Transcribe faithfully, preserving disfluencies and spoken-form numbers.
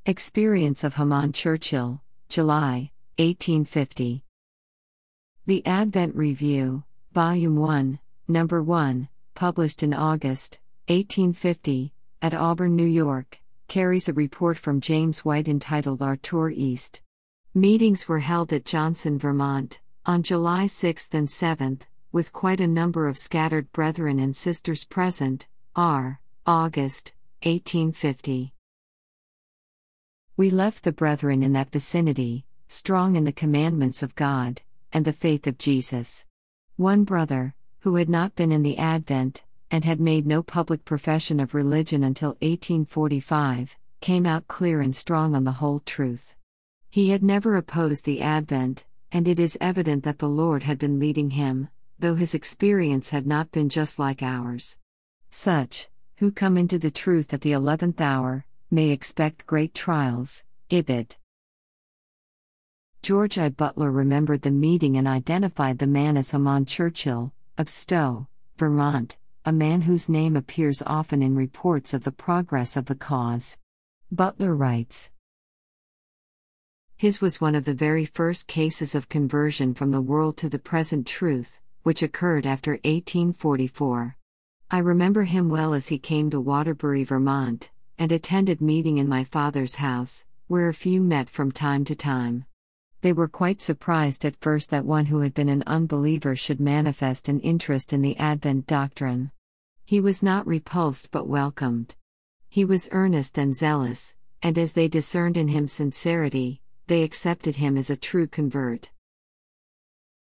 Experience of Haman Churchill, July, eighteen fifty. The Advent Review, Volume one, Number one, published in August, eighteen fifty, at Auburn, New York, carries a report from James White entitled Our Tour East. Meetings were held at Johnson, Vermont, on July sixth and seventh, with quite a number of scattered brethren and sisters present. R. August, eighteen fifty. We left the brethren in that vicinity, strong in the commandments of God, and the faith of Jesus. One brother, who had not been in the Advent, and had made no public profession of religion until eighteen forty-five, came out clear and strong on the whole truth. He had never opposed the Advent, and it is evident that the Lord had been leading him, though his experience had not been just like ours. Such, who come into the truth at the eleventh hour, may expect great trials. Ibid. George I. Butler remembered the meeting and identified the man as Haman Churchill, of Stowe, Vermont, a man whose name appears often in reports of the progress of the cause. Butler writes, "His was one of the very first cases of conversion from the world to the present truth, which occurred after eighteen forty-four. I remember him well as he came to Waterbury, Vermont, and attended meeting in my father's house, where a few met from time to time. They were quite surprised at first that one who had been an unbeliever should manifest an interest in the Advent doctrine. He was not repulsed but welcomed. He was earnest and zealous, and as they discerned in him sincerity, they accepted him as a true convert.